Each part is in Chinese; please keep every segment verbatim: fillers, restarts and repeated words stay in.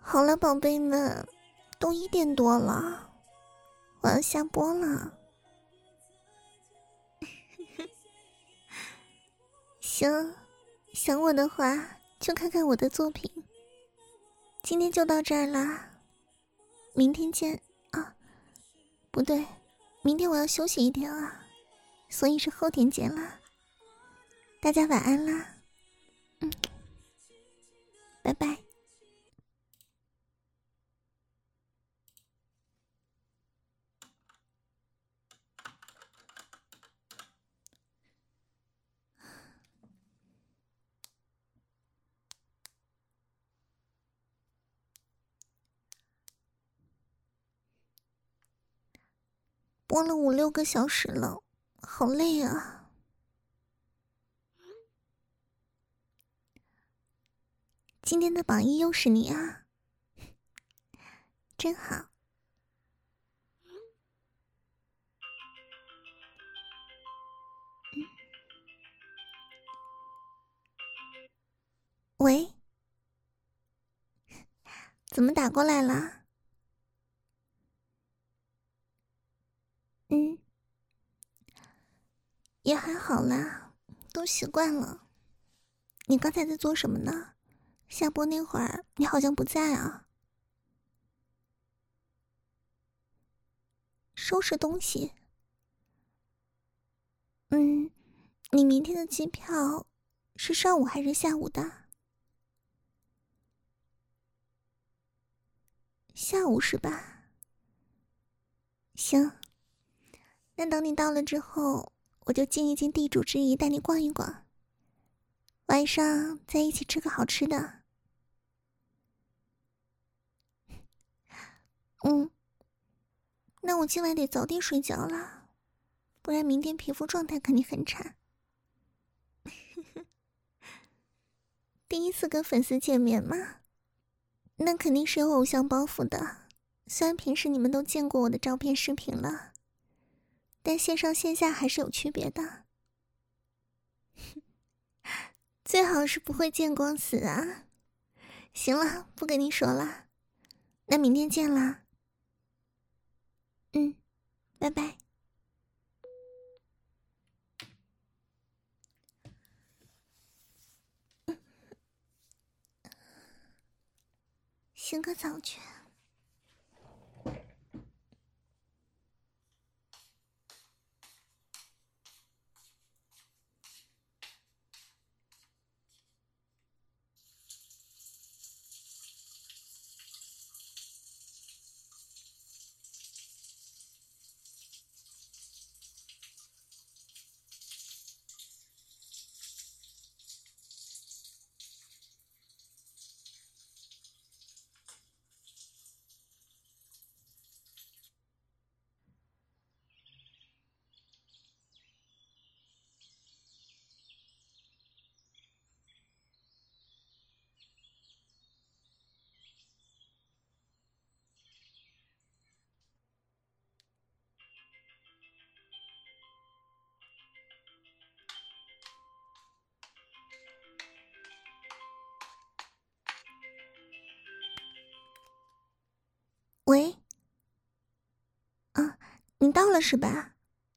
好了，宝贝们，都一点多了，我要下播了。行，想我的话就看看我的作品。今天就到这儿啦，明天见啊！不对，明天我要休息一天啊，所以是后天见啦。大家晚安啦，嗯，拜拜。播了五六个小时了，好累啊！今天的榜一又是你啊，真好。嗯、喂，怎么打过来了？嗯，也还好啦，都习惯了。你刚才在做什么呢？下播那会儿你好像不在啊。收拾东西。嗯，你明天的机票是上午还是下午的？下午是吧？行，那等你到了之后，我就尽一尽地主之谊，带你逛一逛。晚上再一起吃个好吃的。嗯，那我今晚得早点睡觉了，不然明天皮肤状态肯定很差。第一次跟粉丝见面嘛，那肯定是有偶像包袱的。虽然平时你们都见过我的照片视频了，但线上线下还是有区别的。最好是不会见光死啊。行了，不跟你说了，那明天见啦。嗯，拜拜。洗个澡去。喂，啊，你到了是吧？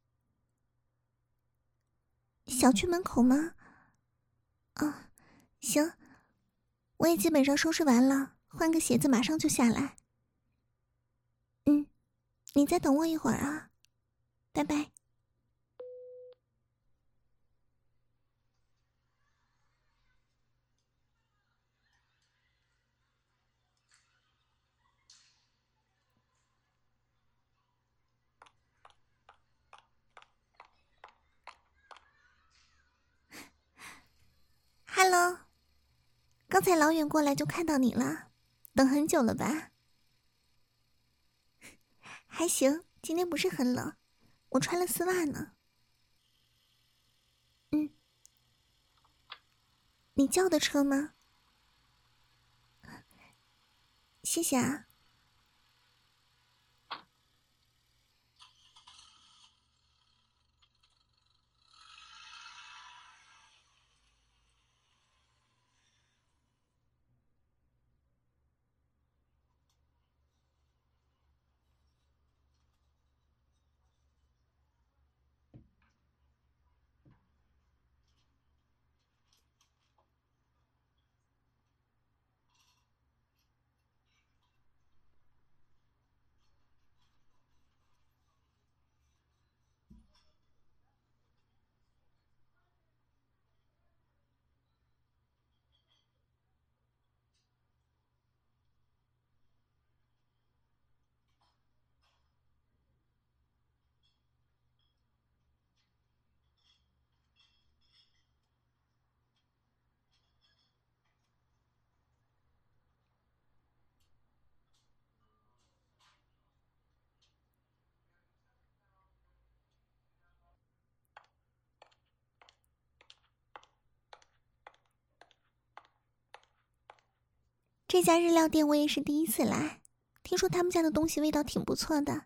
小区门口吗？啊，行，我也基本上收拾完了，换个鞋子马上就下来。嗯，你再等我一会儿啊，拜拜。Hello，刚才老远过来就看到你了，等很久了吧？还行，今天不是很冷，我穿了丝袜呢。嗯，你叫的车吗？谢谢啊。 这家日料店我也是第一次来，听说他们家的东西味道挺不错的。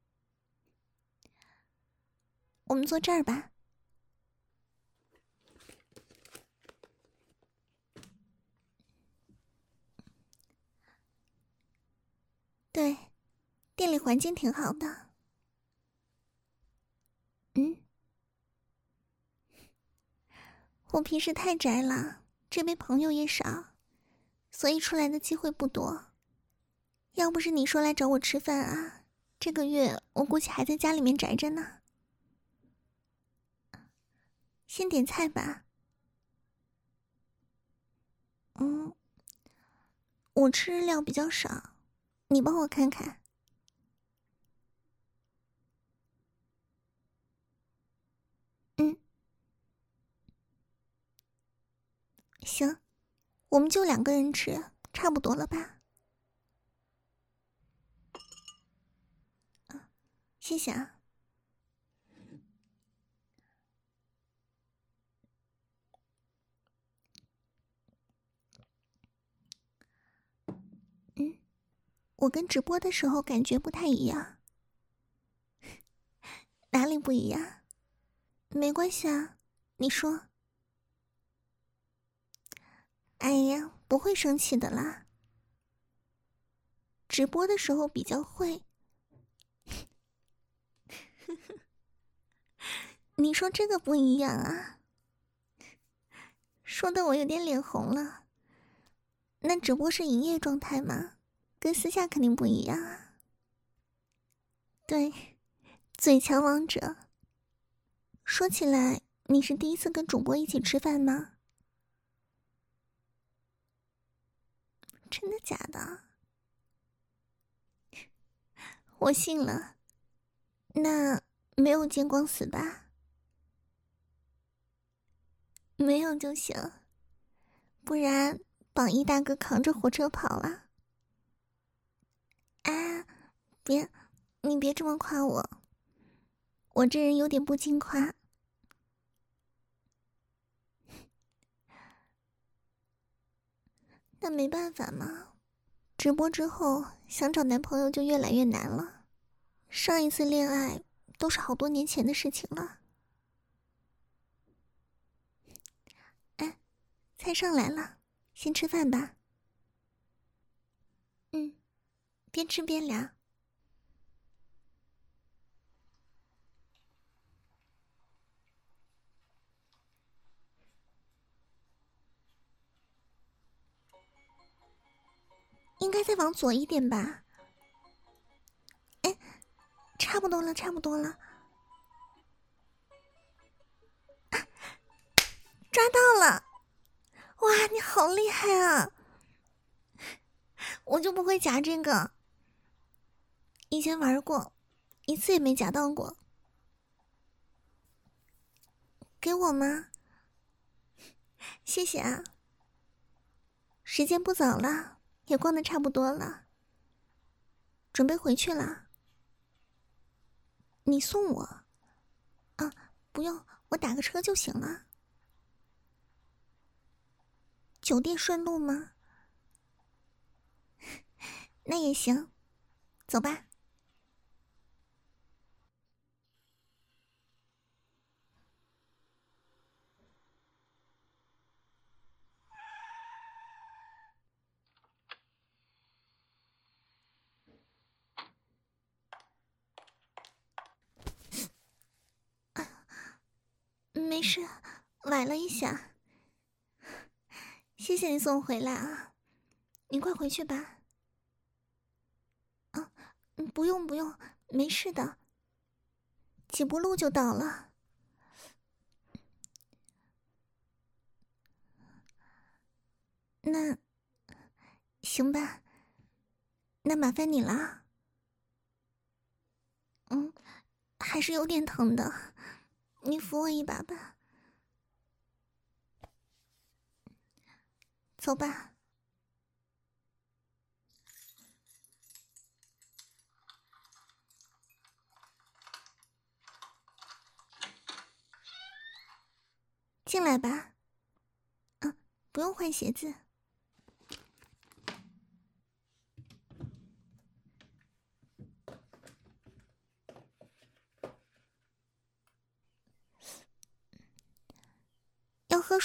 我们坐这儿吧。对，店里环境挺好的。嗯，我平时太宅了，这边朋友也少，所以出来的机会不多。要不是你说来找我吃饭啊，这个月我估计还在家里面宅着呢。先点菜吧。嗯，我吃日料比较少，你帮我看看。嗯，行，我们就两个人吃，差不多了吧？啊，谢谢啊。嗯，我跟直播的时候感觉不太一样。哪里不一样？没关系啊，你说。哎呀，不会生气的啦。直播的时候比较会。你说这个不一样啊，说的我有点脸红了。那直播是营业状态吗？跟私下肯定不一样啊。对，嘴强王者。说起来，你是第一次跟主播一起吃饭吗？真的假的？我信了。那没有见光死吧？没有就行，不然榜一大哥扛着火车跑啊！啊，别，你别这么夸我，我这人有点不经夸。那没办法嘛，直播之后想找男朋友就越来越难了。上一次恋爱都是好多年前的事情了。哎，菜上来了，先吃饭吧。嗯，边吃边聊。应该再往左一点吧。哎，差不多了，差不多了。啊，抓到了！哇，你好厉害啊！我就不会夹这个，以前玩过，一次也没夹到过。给我吗？谢谢啊。时间不早了，也逛得差不多了，准备回去了。你送我？啊，不用，我打个车就行了。酒店顺路吗？那也行，走吧。没事，崴了一下。谢谢你送我回来啊，你快回去吧。啊，不用不用，没事的，几步路就到了。那行吧，那麻烦你了。嗯，还是有点疼的，你扶我一把吧。走吧。进来吧。嗯，不用换鞋子。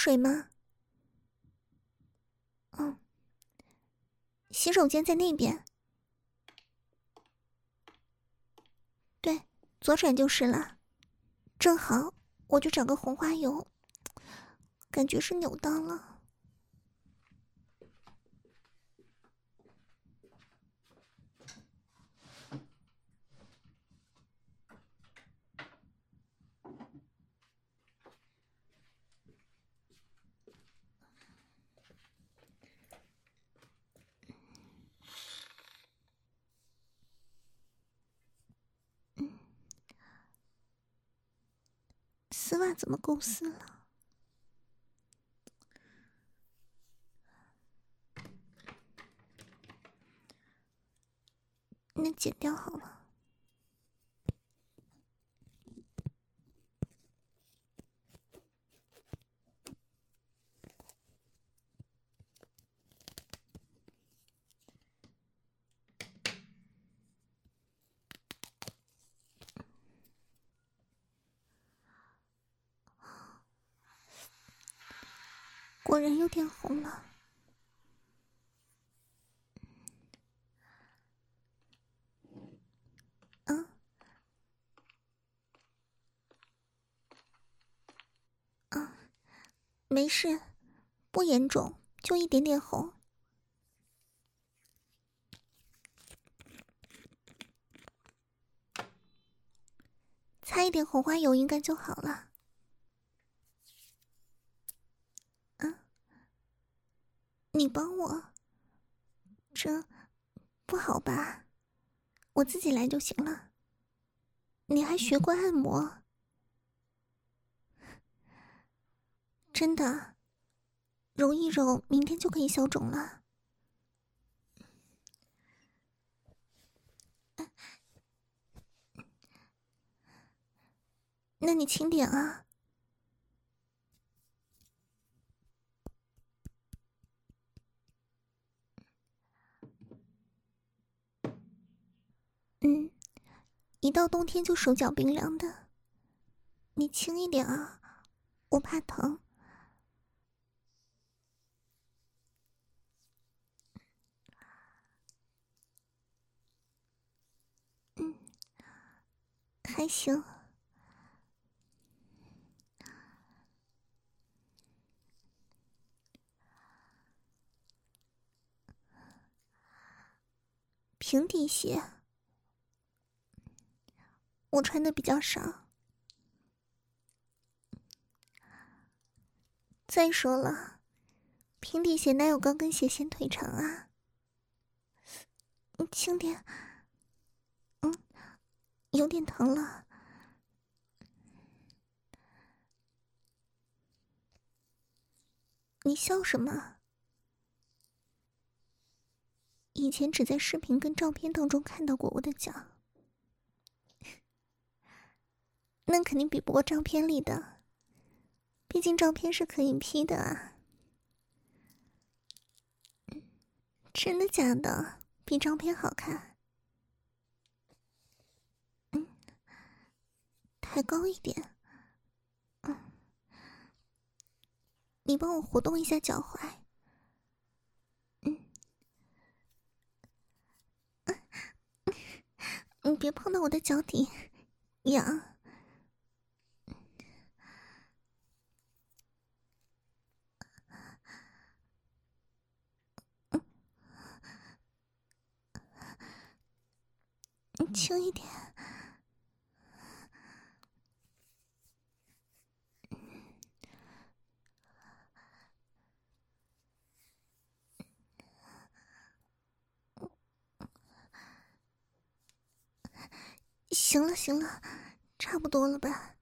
水吗？嗯，洗手间在那边。对，左转就是了。正好，我就找个红花油，感觉是扭到了。丝袜怎么够撕了？那剪掉好了。果然有点红了。嗯，嗯，没事，不严重，就一点点红。擦一点红花油应该就好了。嗯，你帮我？这不好吧？我自己来就行了。你还学过按摩？真的，揉一揉，明天就可以消肿了。那你轻点啊。嗯，一到冬天就手脚冰凉的，你轻一点啊，我怕疼。嗯，还行。平底鞋，我穿的比较少。再说了，平底鞋哪有高跟鞋显腿长啊？你轻点。嗯，有点疼了。你笑什么？以前只在视频跟照片当中看到过我的脚，那肯定比不过照片里的，毕竟照片是可以 P 的啊。真的假的？比照片好看？嗯，抬高一点。嗯，你帮我活动一下脚踝。嗯，你别碰到我的脚底，痒。你轻一点。行了行了，差不多了吧？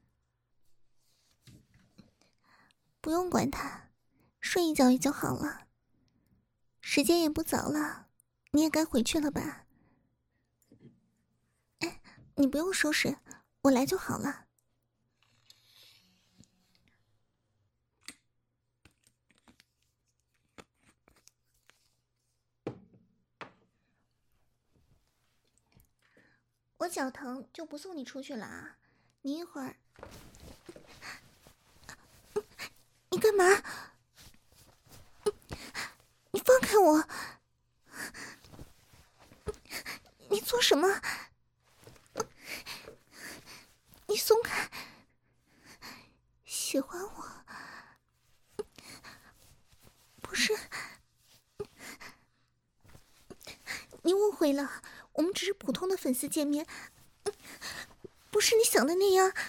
不用管他，睡一觉也就好了。时间也不早了，你也该回去了吧？哎，你不用收拾，我来就好了。我脚疼就不送你出去了啊！你一会儿，你干嘛？ 开我！你做什么？你松开！喜欢我？不是，你误会了，我们只是普通的粉丝见面，不是你想的那样。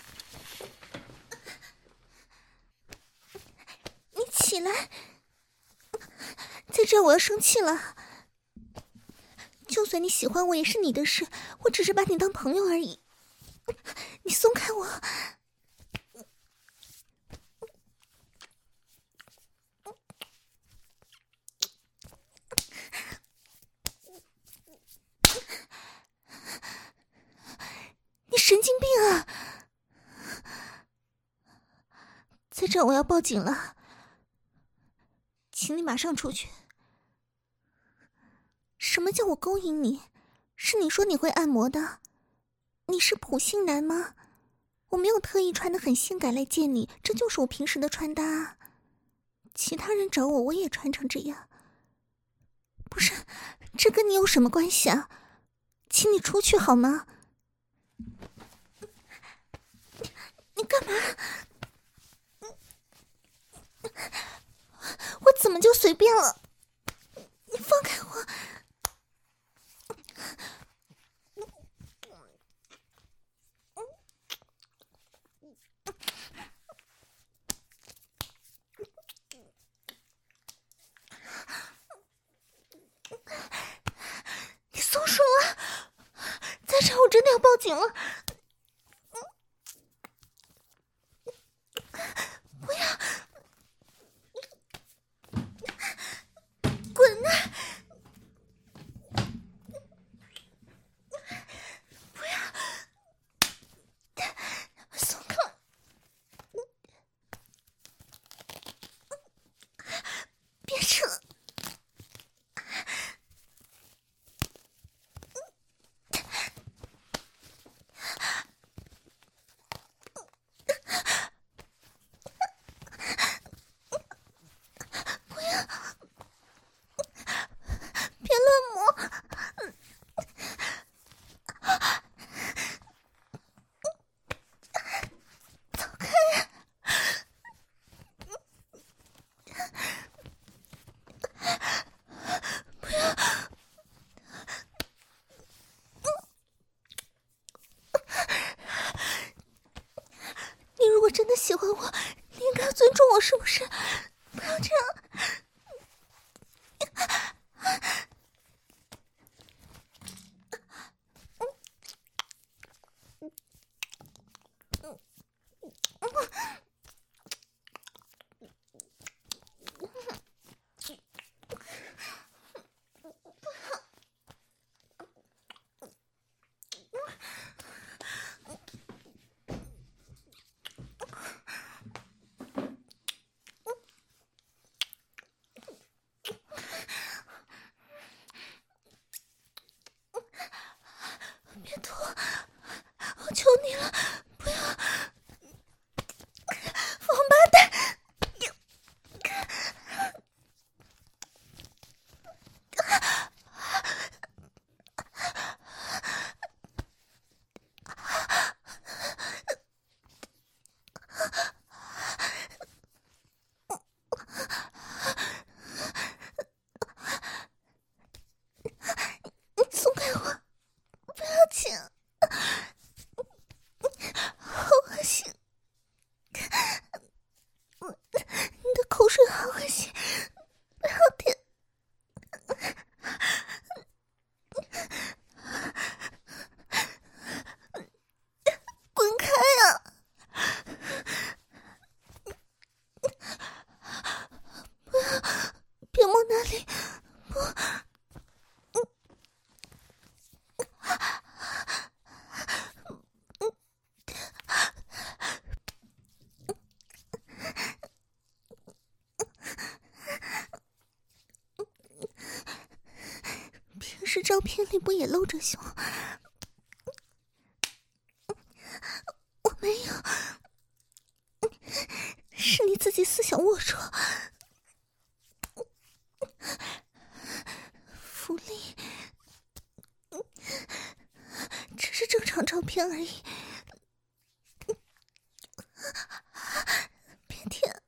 你起来！在这我要生气了。就算你喜欢我也是你的事，我只是把你当朋友而已。你松开我！你神经病啊！在这我要报警了，请你马上出去。什么叫我勾引你？是你说你会按摩的？你是普信男吗？我没有特意穿得很性感来见你，这就是我平时的穿搭啊。其他人找我我也穿成这样。不是，这跟你有什么关系啊？请你出去好吗？你, 你干嘛？我怎么就随便了？你放开我！你松手啊！再这我真的要报警了！不要！滚啊！不要！松开！别扯！真的喜欢我，你应该尊重我，是不是？不要这样！别脱！我求你了，不要！王八蛋！你松开我！不要紧，好恶心！你的口水好恶心，不要舔！滚开啊！不要，别摸那里！不。平时照片里不也露着胸？我没有，是你自己思想龌龊。 福利，只是正常照片而已。别舔！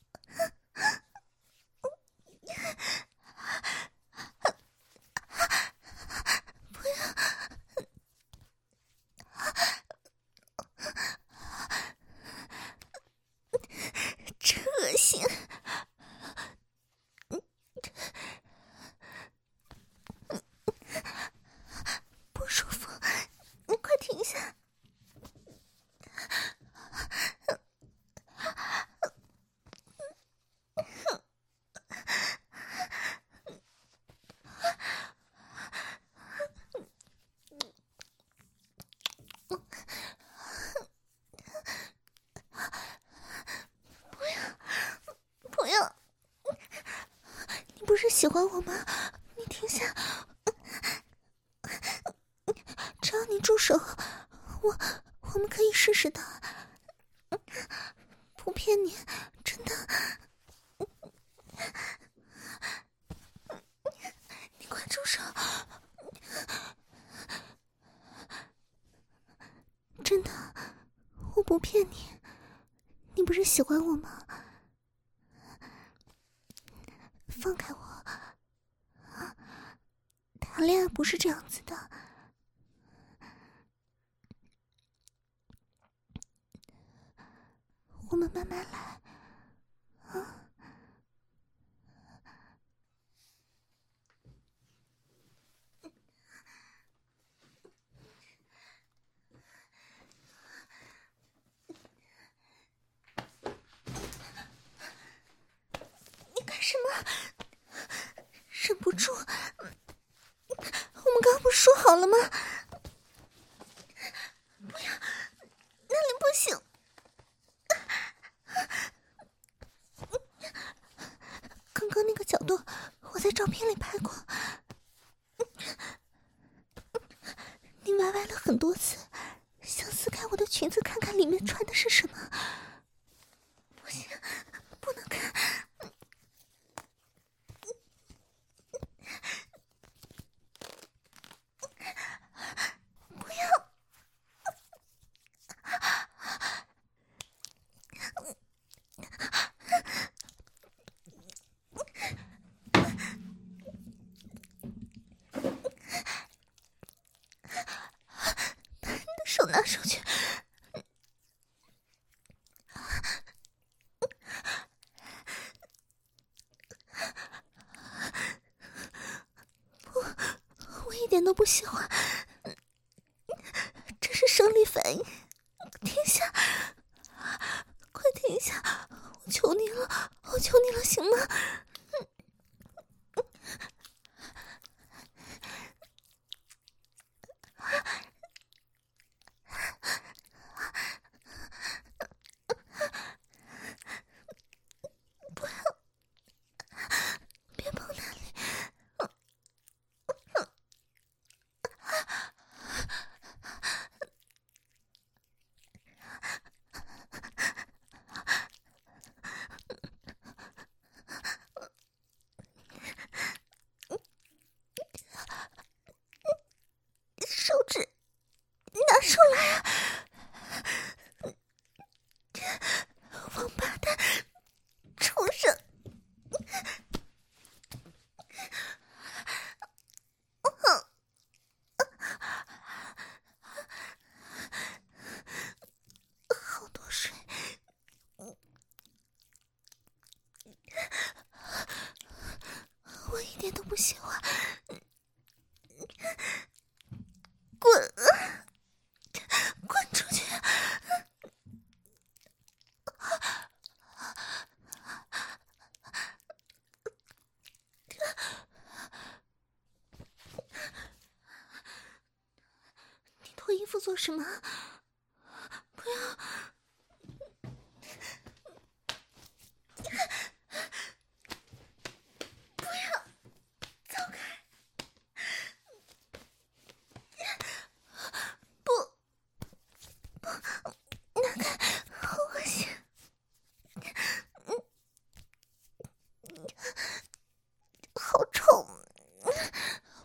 不要！真恶心！不舒服，你快停下！不要！你不是喜欢我吗？你停下！只要你住手，我我们可以试试的。不骗你，真的。你快住手！真的，我不骗你。你不是喜欢我吗？放开我！谈恋爱不是这样子的。我们慢慢来，啊！你干什么？忍不住！我们刚刚不是说好了吗？不要，那里不行。刚刚那个角度，我在照片里拍过。你歪歪了很多次，想撕开我的裙子看看里面穿的是什么。不行，不能看。不要！把你的手拿出去！不，我一点都不喜欢，这是生理反应。停下！快停下！我求你了，我求你了，行吗？不要！别碰那里！手指拿出来啊！王八蛋，畜生！好多水，我一点都不喜欢。滚！滚出去！你脱衣服做什么？不要！不要！走开！不！不！拿开！好恶心！好臭！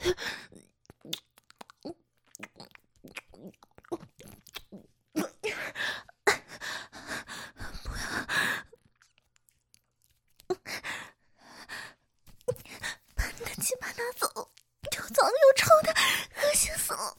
把你的鸡巴拿走，又脏又臭的，恶心死了。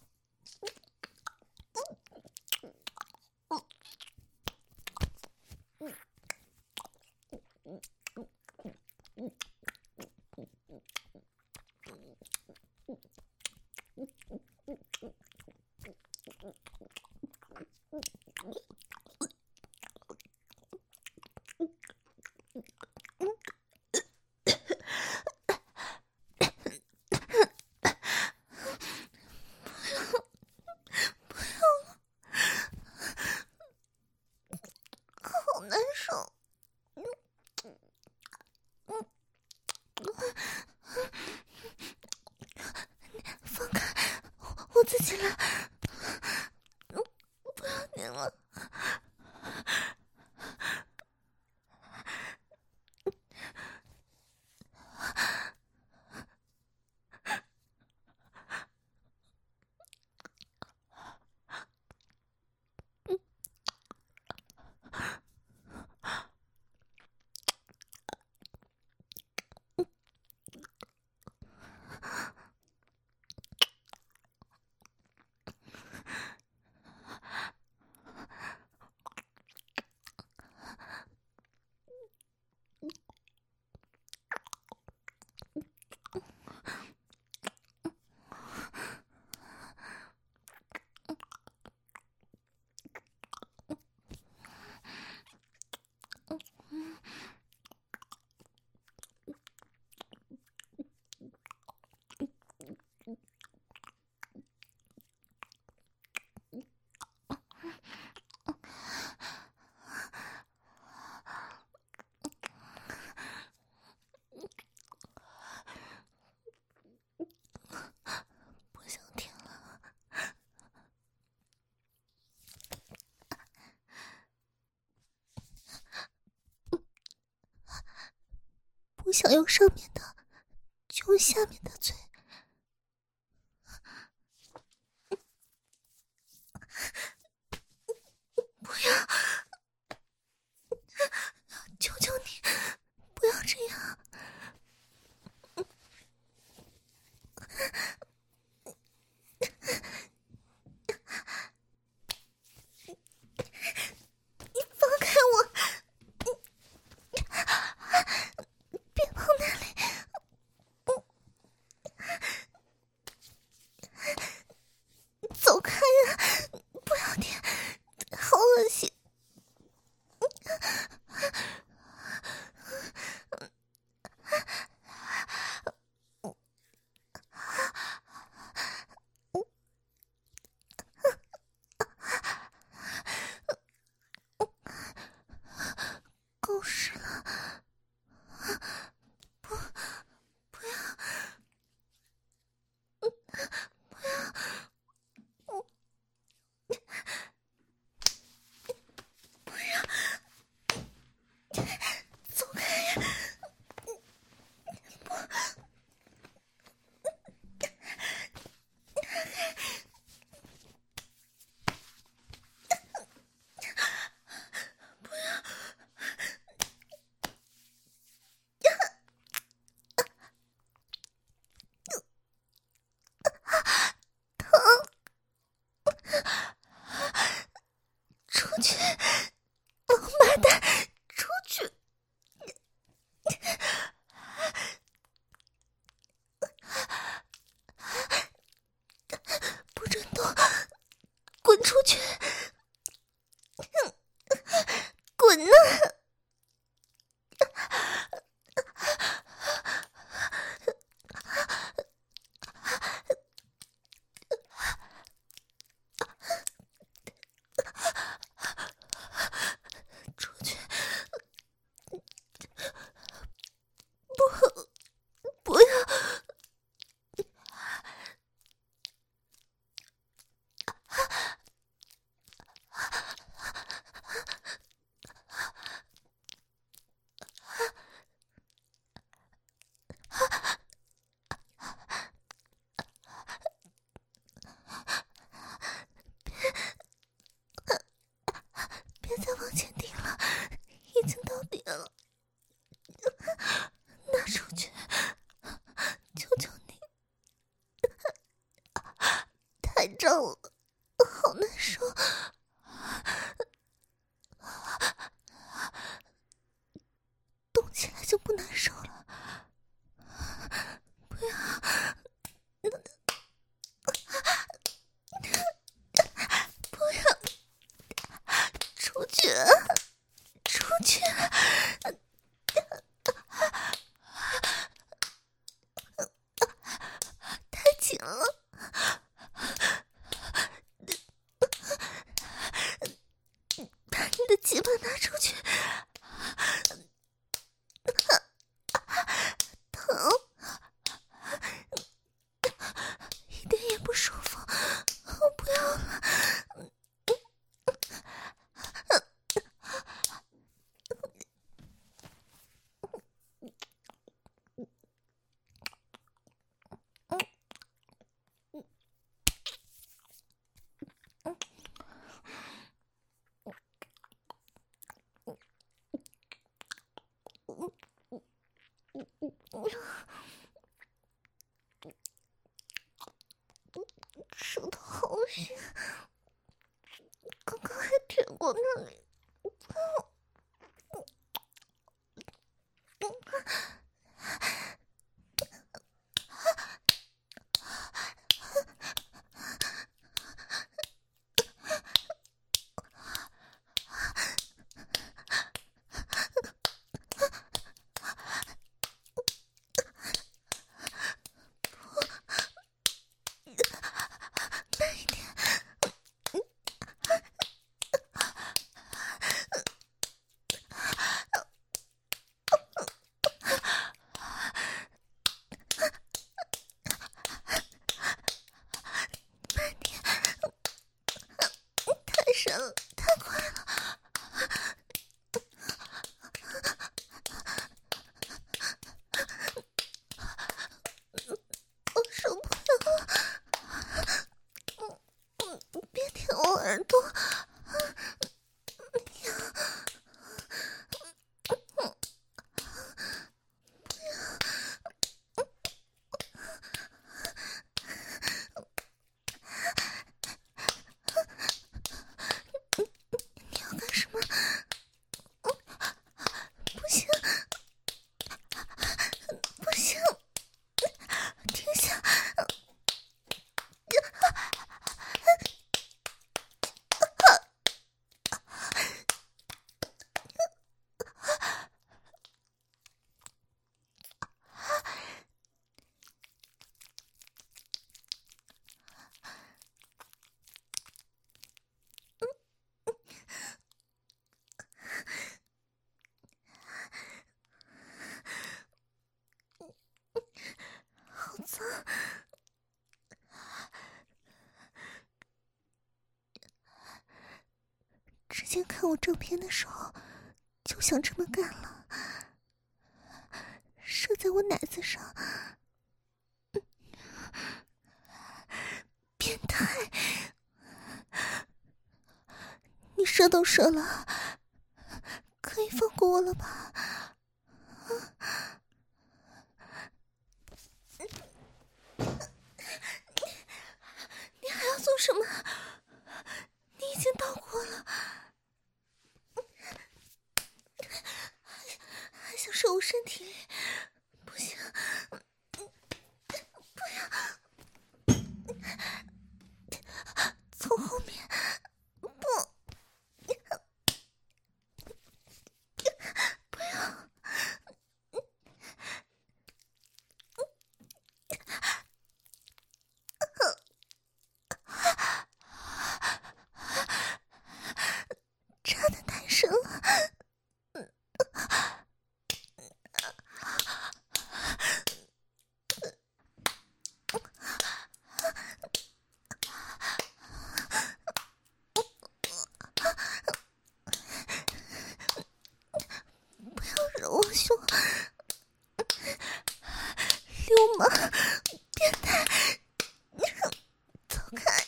好难受。放开，我自己来，不要你了。不想听了。不想用上面的，就用下面的嘴。不要，求求你，不要这样。你放开我，别碰那里。走开呀，不要舔，好恶心。够湿了，不，不要，不要，不要，走开呀！不，不要。出去，王八蛋，出去！不准动，滚出去！滚呢！出去！不，不要！ 去！太紧了！把你的鸡巴拿出去！疼，一点也不舒服，我不要了。舌头好腥，刚刚还舔过那里。太快了！我受不了了！别舔我耳朵！好脏！之前看我照片的时候就想这么干了，射在我奶子上，变态！你射都射了，可以放过我了吧？你还要做什么？你已经到过了，还想射我身体里？不行，不要！从后面，不，不要！插得太深了。不要惹我凶！流氓！变态！走开！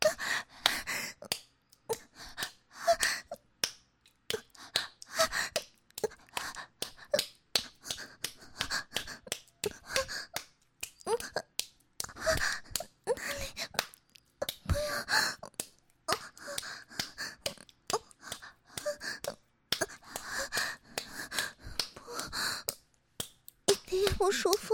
不舒服。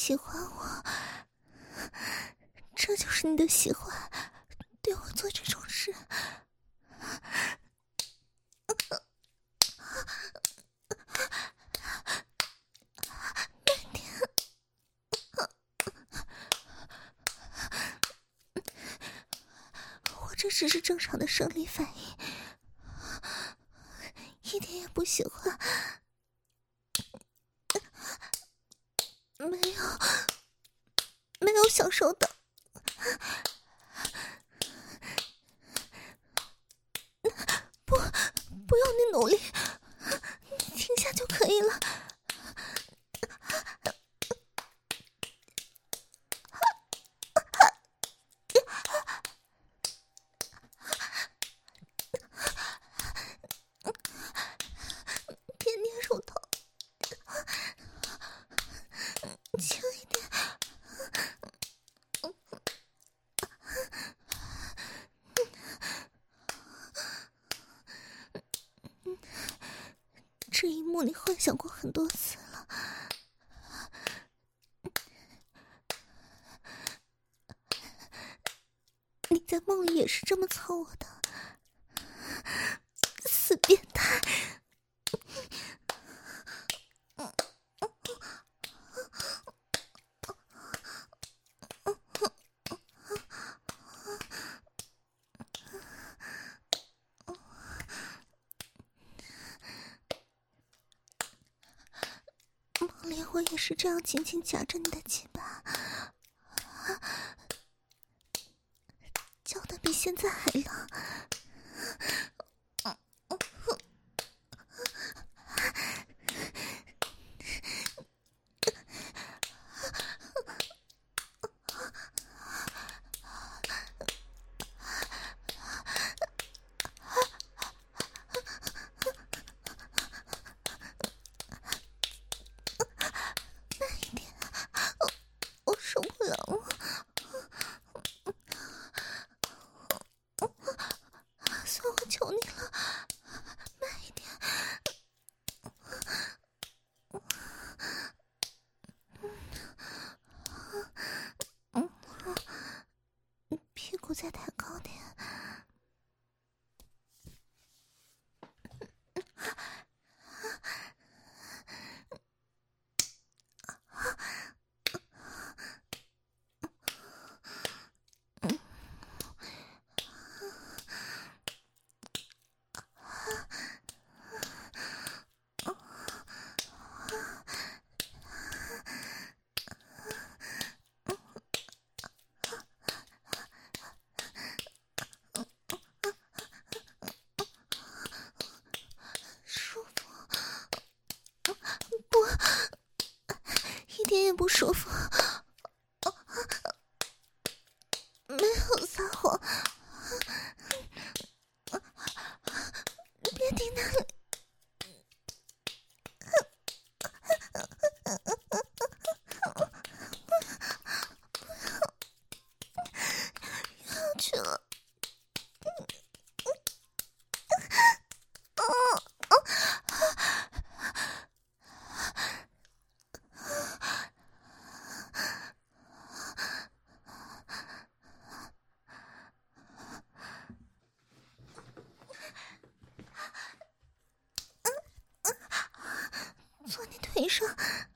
喜欢我，这就是你的喜欢，对我做这种事。慢点，我这只是正常的生理反应，一点也不喜欢。没有，没有享受的。不，不用你努力，停下就可以了。别捏乳头，轻一点。这一幕你幻想过很多次了，你在梦里也是这么操我的，死变态！梦里我也是这样紧紧夹着你的鸡巴，叫的比现在还浪。我受不了了，算我求你了，慢一点。屁股再抬高点。一点也不舒服，没有撒谎，别停那里，要去了。坐你腿上，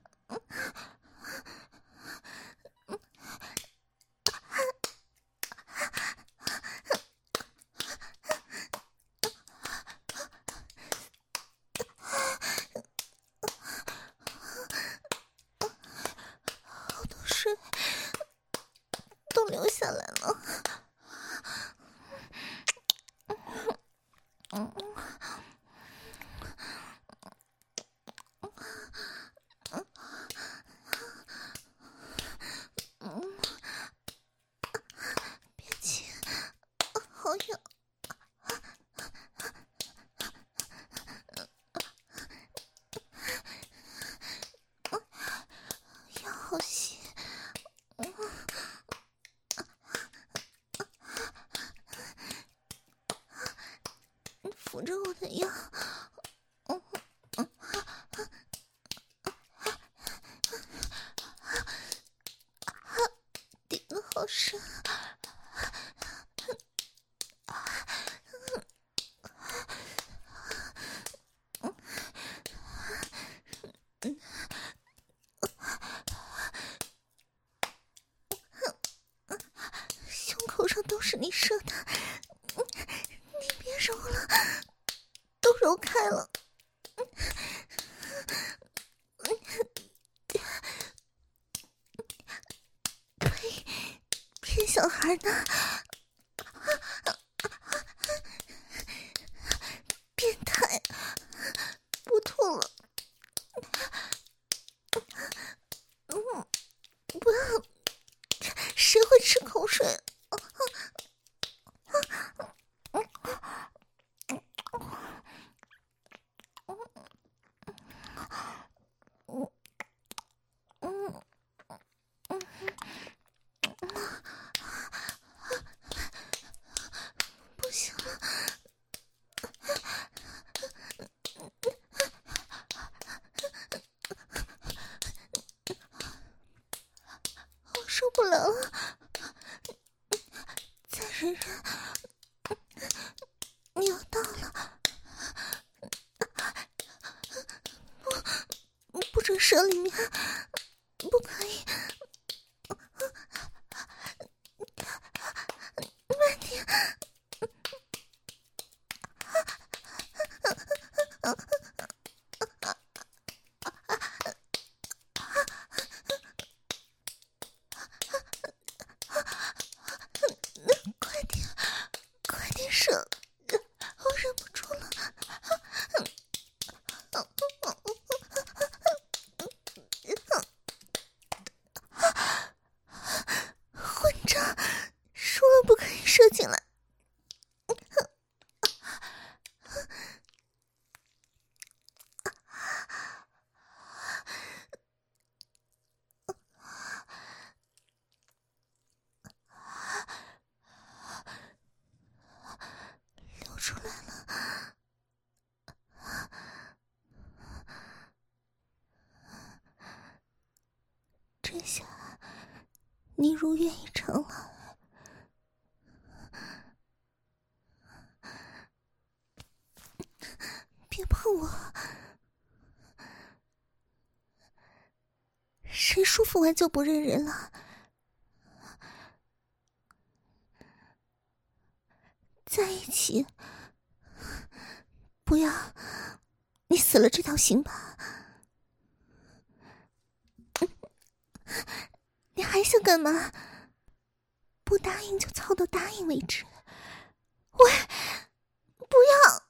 好多水都流下来了。嗯。别急，好痒。腰好细。你扶着我的腰。 好深。胸口上都是你射的，你别揉了，都揉开了。呸！骗小孩呢！变态！不吐了。嗯，不要！谁会吃口水？不行了。我受不了了，再忍忍。你要到了，不，不准射里面，不可以。慢点。快点，快点射！我忍不住了。混账！说了不可以射进来。流出来了。这下你如愿以偿了。别碰我！谁舒服完就不认人了？在一起，不要，你死了这条心吧。你还想干嘛？不答应就操到答应为止。喂，不要！